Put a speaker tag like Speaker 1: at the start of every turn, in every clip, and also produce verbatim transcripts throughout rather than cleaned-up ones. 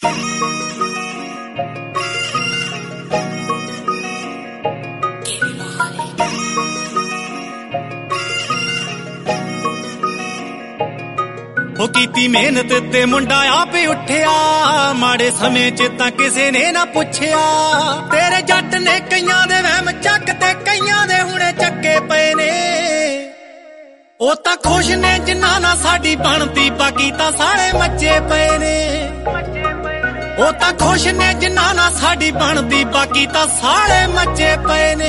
Speaker 1: ਉਹ ਕੀਤੀ ਮਿਹਨਤ ਤੇ ਮੁੰਡਾ ਆਪੇ ਉੱਠਿਆ, ਮਾੜੇ ਸਮੇਂ ਚ ਤਾਂ ਕਿਸੇ ਨੇ ਨਾ ਪੁੱਛਿਆ। ਤੇਰੇ ਜੱਟ ਨੇ ਕਈਆਂ ਦੇ ਵਹਿਮ ਚੱਕ ਤੇ ਕਈਆਂ ਦੇ ਹੁਣੇ ਚੱਕੇ ਪਏ ਨੇ। ਉਹ ਤਾਂ ਖੁਸ਼ ਨੇ ਜਿੰਨਾ ਨਾ ਸਾਡੀ ਬਣਦੀ, ਬਾਕੀ ਤਾਂ ਸਾਰੇ ਮੱਚੇ ਪਏ ਨੇ। ਉਹ ਤਾਂ ਖੁਸ਼ ਨੇ ਜਿੰਨਾ ਨਾ ਸਾਡੀ ਬਣਦੀ, ਬਾਕੀ ਤਾਂ ਸਾਰੇ ਮੱਚੇ ਪਏ ਨੇ।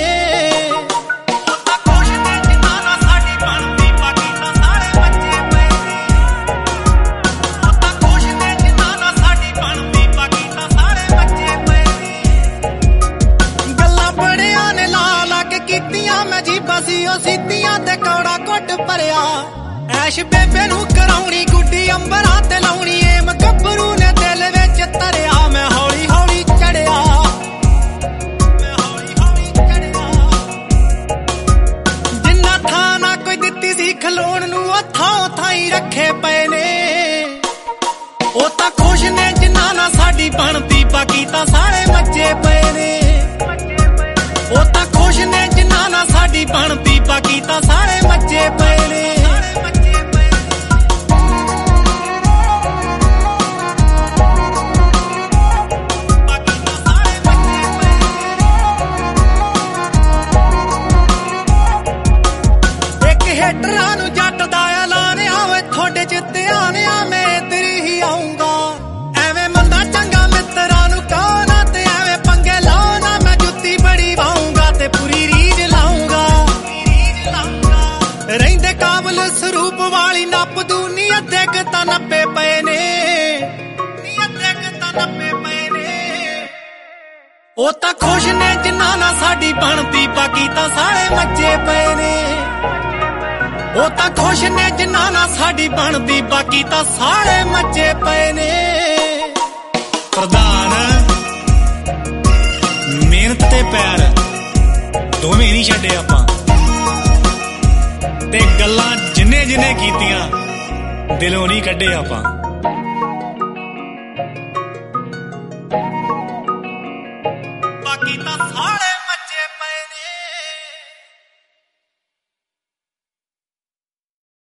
Speaker 1: ਸਿੱਧੀਆਂ ਤੇ ਕੌੜਾ ਕੁੱਟ ਭਰਿਆ, ਐਸ਼ ਬੇਬੇ ਨੂੰ ਕਰਾਉਣੀ ਗੁੱਡੀ ਅੰਬਰਾਂ ਤੇ ਲਾਉਣੀ। ਏ ਮਕਬਰੂ ਨੇ ਦਿਲ ਵਿੱਚ ਧਰਿਆ, ਮੈਂ ਹੌਲੀ ਹੌਲੀ ਚੜਿਆ, ਮੈਂ ਹੌਲੀ ਹੌਲੀ ਚੜਿਆ। ਜਿੰਨਾ ਥਾਂ ਨਾ ਕੋਈ ਦਿੱਤੀ ਸੀ ਖਲੋਣ ਨੂੰ, ਉਹ ਥਾਂ ਥਾਈ ਰੱਖੇ ਪਏ ਨੇ। ਉਹ ਤਾਂ ਖੁਸ਼ ਨੇ ਜਿੰਨਾ ਨਾ ਸਾਡੀ ਬਣਦੀ, ਬਾਕੀ ਤਾਂ ਸਾਰੇ ਮੱਚੇ ਪਏ ਨੇ। ਉਹ ਤਾਂ ਖੁਸ਼ ਨੇ ਜਿੰਨਾ ਨਾ ਸਾਡੀ ਬਣਦੀ, ਬਾਕੀ ਤਾਂ ਸਾਰੇ ਮੱਚੇ ਪਏ ਨੇ। ਇੱਕ ਹੇਟਰਾਂ ਨੂੰ ਜੱਟ ਦਾ ਐਲਾਨ ਆਵੇ, ਤੁਹਾਡੇ ਚ ਧਿਆਨ ਆ ਮੈਂ ਤੇਰੀ ਹੀ ਆਉਂਗਾ। ਐਵੇਂ ਮੰਦਾ ਚੰਗਾ ਮਿੱਤਰਾਂ ਨੂੰ ਕਹੋ ਨਾ, ਤੇ ਐਵੇਂ ਪੰਗੇ ਲਾਓ ਨਾ। ਮੈਂ ਜੁੱਤੀ ਬੜੀ ਵਾਉਂਗਾ ਤੇ ਪੂਰੀ ਰੀਝ ਲਾਉਂਗਾ। ਰਹਿੰਦੇ ਕਾਬਲ ਸਰੂਪ ਵਾਲੀ ਨੱਪ ਦੂ, ਨੀ ਅੱਧੇ ਕੁ ਤਾਂ ਨੱਪੇ ਪਏ ਨੇ, ਨੀ ਅੱਧੇ ਕੁ ਤਾਂ ਨੱਪੇ ਪਏ ਨੇ। ਉਹ ਤਾਂ ਖੁਸ਼ ਨੇ ਜਿੰਨਾ ਨਾ ਸਾਡੀ ਬਣਦੀ, ਬਾਕੀ ਤਾਂ ਸਾਰੇ ਮੱਚੇ ਪਏ ਨੇ। ਉਹ ਤਾਂ ਖੁਸ਼ ਨੇ ਜਿੰਨਾ ਨਾ ਸਾਡੀ ਬਣਦੀ, ਬਾਕੀ ਤਾਂ ਸਾਰੇ ਮੱਚੇ ਪਏ ਨੇ।
Speaker 2: ਪ੍ਰਧਾਨ ਮਿਹਨਤ ਤੇ ਪੈਰ ਦੋਵੇਂ ਨਹੀਂ ਛੱਡੇ ਆਪਾਂ, ਤੇ ਗੱਲਾਂ ਜਿੰਨੇ ਜਿੰਨੇ ਕੀਤੀਆਂ ਦਿਲੋਂ ਨਹੀਂ ਕੱਢੇ ਆਪਾਂ।